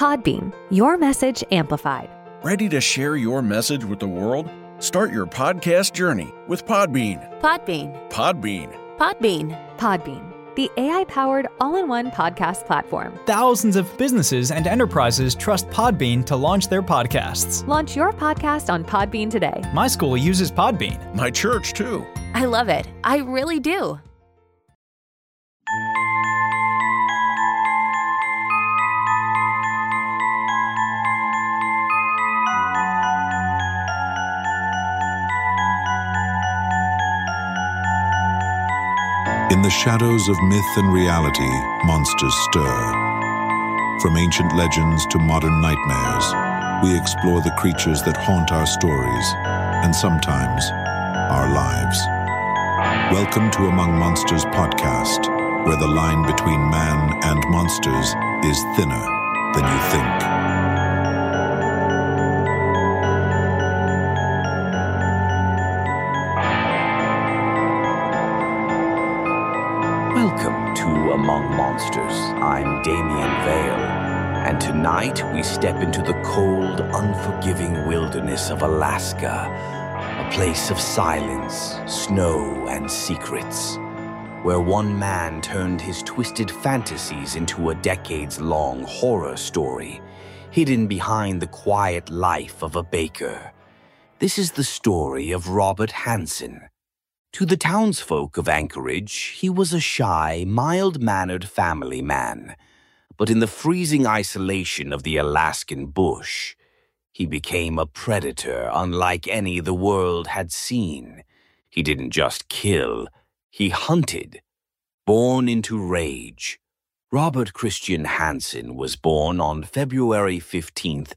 Podbean, your message amplified. Ready to share your message with the world? Start your podcast journey with Podbean. Podbean. Podbean. Podbean. Podbean, the AI-powered all-in-one podcast platform. Thousands of businesses and enterprises trust Podbean to launch their podcasts. Launch your podcast on Podbean today. My school uses Podbean. My church, too. I love it. I really do. In the shadows of myth and reality, monsters stir. From ancient legends to modern nightmares, we explore the creatures that haunt our stories, and sometimes our lives. Welcome to Among Monsters podcast, where the line between man and monsters is thinner than you think. Welcome to Among Monsters. I'm Damien Vale, and tonight we step into the cold, unforgiving wilderness of Alaska, a place of silence, snow, and secrets, where one man turned his twisted fantasies into a decades-long horror story, hidden behind the quiet life of a baker. This is the story of Robert Hansen. To the townsfolk of Anchorage, he was a shy, mild-mannered family man. But in the freezing isolation of the Alaskan bush, he became a predator unlike any the world had seen. He didn't just kill, he hunted. Born into rage, Robert Christian Hansen was born on February 15th,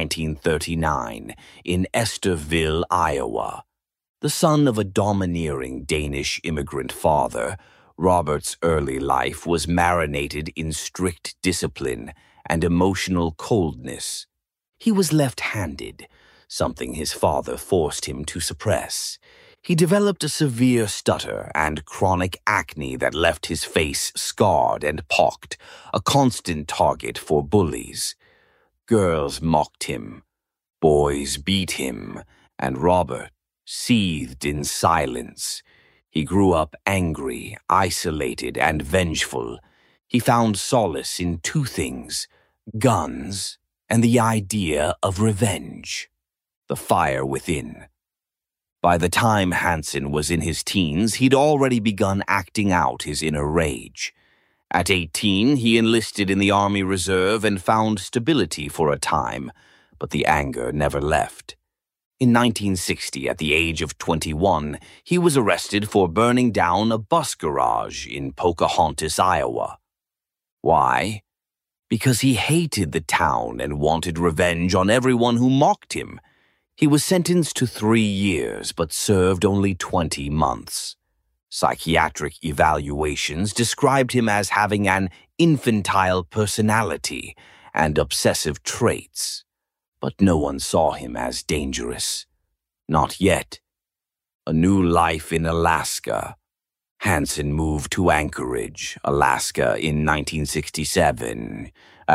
1939, in Estherville, Iowa. The son of a domineering Danish immigrant father, Robert's early life was marinated in strict discipline and emotional coldness. He was left-handed, something his father forced him to suppress. He developed a severe stutter and chronic acne that left his face scarred and pocked, a constant target for bullies. Girls mocked him, boys beat him, and Robert seethed in silence. He grew up angry, isolated, and vengeful. He found solace in two things: guns and the idea of revenge. The fire within. By the time Hansen was in his teens, he'd already begun acting out his inner rage. At 18, he enlisted in the Army Reserve and found stability for a time, but the anger never left. In 1960, at the age of 21, he was arrested for burning down a bus garage in Pocahontas, Iowa. Why? Because he hated the town and wanted revenge on everyone who mocked him. He was sentenced to 3 years, but served only 20 months. Psychiatric evaluations described him as having an infantile personality and obsessive traits. But no one saw him as dangerous. Not yet. A new life in Alaska. Hansen moved to Anchorage, Alaska in 1967,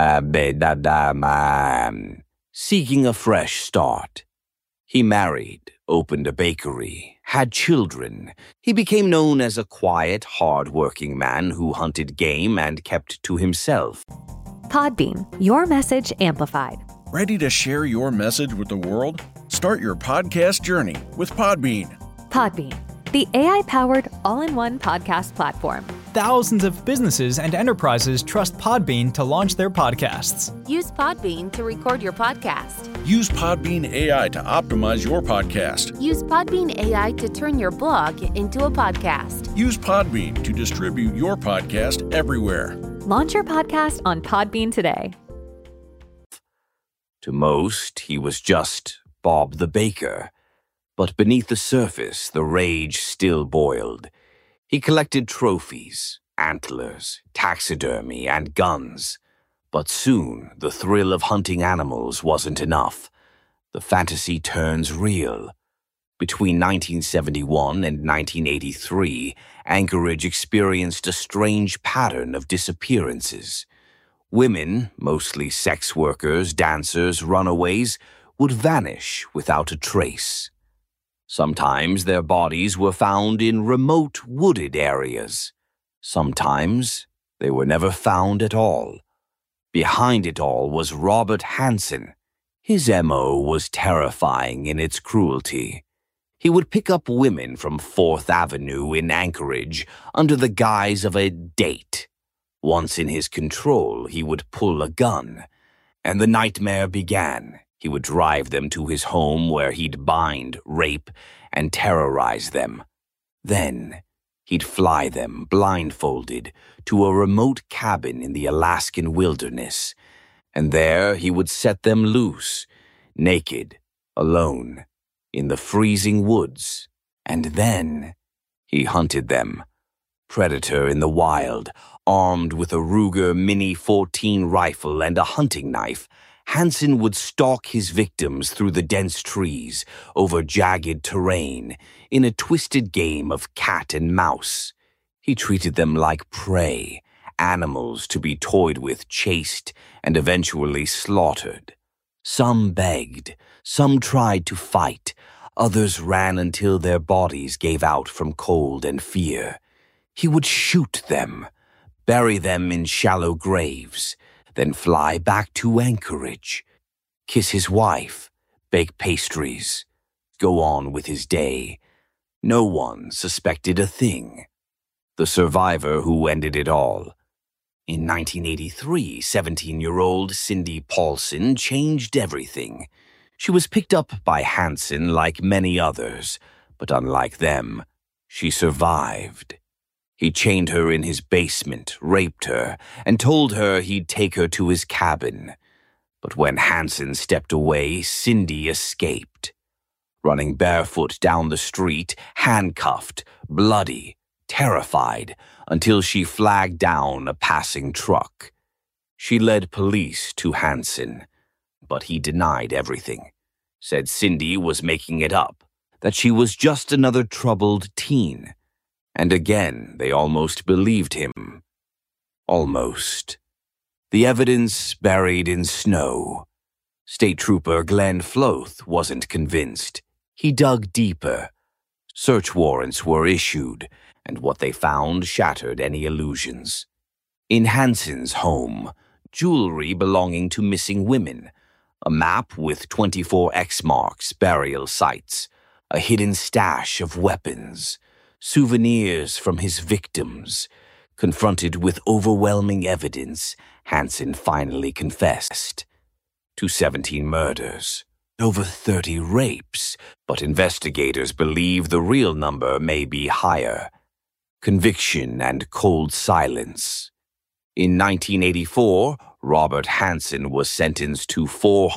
seeking a fresh start. He married, opened a bakery, had children. He became known as a quiet, hard-working man who hunted game and kept to himself. Podbean, your message amplified. Ready to share your message with the world? Start your podcast journey with Podbean. Podbean, the AI-powered all-in-one podcast platform. Thousands of businesses and enterprises trust Podbean to launch their podcasts. Use Podbean to record your podcast. Use Podbean AI to optimize your podcast. Use Podbean AI to turn your blog into a podcast. Use Podbean to distribute your podcast everywhere. Launch your podcast on Podbean today. To most, he was just Bob the Baker. But beneath the surface, the rage still boiled. He collected trophies, antlers, taxidermy, and guns. But soon, the thrill of hunting animals wasn't enough. The fantasy turns real. Between 1971 and 1983, Anchorage experienced a strange pattern of disappearances. Women, mostly sex workers, dancers, runaways, would vanish without a trace. Sometimes their bodies were found in remote wooded areas. Sometimes they were never found at all. Behind it all was Robert Hansen. His MO was terrifying in its cruelty. He would pick up women from 4th Avenue in Anchorage under the guise of a date. Once in his control, he would pull a gun, and the nightmare began. He would drive them to his home where he'd bind, rape, and terrorize them. Then, he'd fly them, blindfolded, to a remote cabin in the Alaskan wilderness, and there he would set them loose, naked, alone, in the freezing woods. And then he hunted them. Predator in the wild, armed with a Ruger Mini 14 rifle and a hunting knife, Hansen would stalk his victims through the dense trees, over jagged terrain, in a twisted game of cat and mouse. He treated them like prey, animals to be toyed with, chased, and eventually slaughtered. Some begged, some tried to fight, others ran until their bodies gave out from cold and fear. He would shoot them, bury them in shallow graves, then fly back to Anchorage, kiss his wife, bake pastries, go on with his day. No one suspected a thing. The survivor who ended it all. In 1983, 17-year-old Cindy Paulson changed everything. She was picked up by Hansen like many others, but unlike them, she survived. He chained her in his basement, raped her, and told her he'd take her to his cabin. But when Hansen stepped away, Cindy escaped. Running barefoot down the street, handcuffed, bloody, terrified, until she flagged down a passing truck. She led police to Hansen, but he denied everything. Said Cindy was making it up, that she was just another troubled teen. And again, they almost believed him. Almost. The evidence buried in snow. State Trooper Glenn Floth wasn't convinced. He dug deeper. Search warrants were issued, and what they found shattered any illusions. In Hansen's home, jewelry belonging to missing women, a map with 24 X marks, burial sites, a hidden stash of weapons, souvenirs from his victims. Confronted with overwhelming evidence, Hansen finally confessed to 17 murders, over 30 rapes, but investigators believe the real number may be higher. Conviction and cold silence. In 1984, Robert Hansen was sentenced to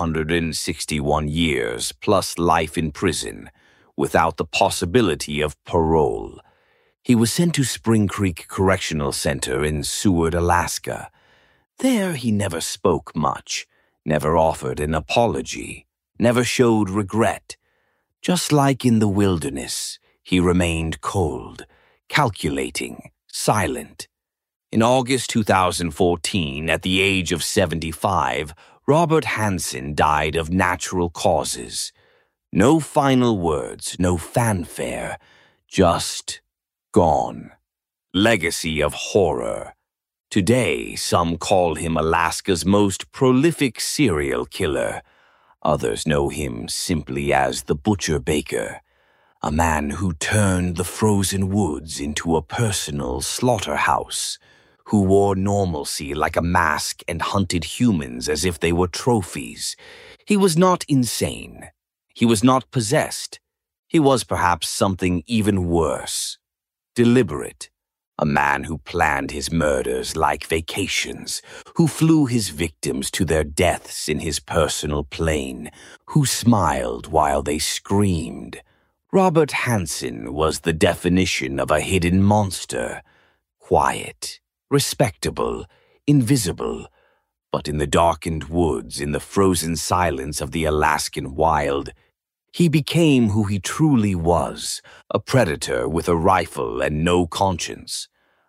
461 years plus life in prison, without the possibility of parole. He was sent to Spring Creek Correctional Center in Seward, Alaska. There he never spoke much, never offered an apology, never showed regret. Just like in the wilderness, he remained cold, calculating, silent. In August 2014, at the age of 75, Robert Hansen died of natural causes. No final words, no fanfare, just gone. Legacy of horror. Today, some call him Alaska's most prolific serial killer. Others know him simply as the Butcher Baker, a man who turned the frozen woods into a personal slaughterhouse, who wore normalcy like a mask and hunted humans as if they were trophies. He was not insane. He was not possessed. He was perhaps something even worse. Deliberate. A man who planned his murders like vacations, who flew his victims to their deaths in his personal plane, who smiled while they screamed. Robert Hansen was the definition of a hidden monster. Quiet, respectable, invisible. But in the darkened woods, in the frozen silence of the Alaskan wild, he became who he truly was, a predator with a rifle and no conscience,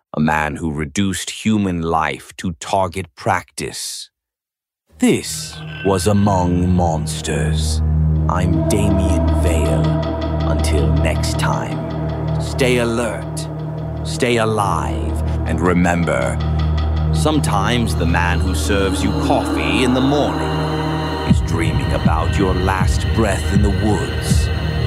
a man who reduced human life to target practice. This was Among Monsters. I'm Damien Vale. Until next time, stay alert, stay alive, and remember, sometimes the man who serves you coffee in the morning is dreaming about your last breath in the woods.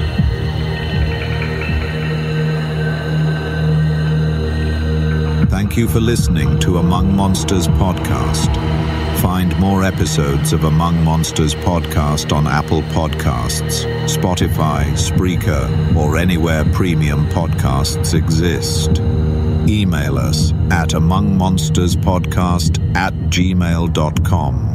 Thank you for listening to Among Monsters podcast. Find more episodes of Among Monsters podcast on Apple Podcasts, Spotify, Spreaker, or anywhere premium podcasts exist. Email us at amongmonsterspodcast@gmail.com.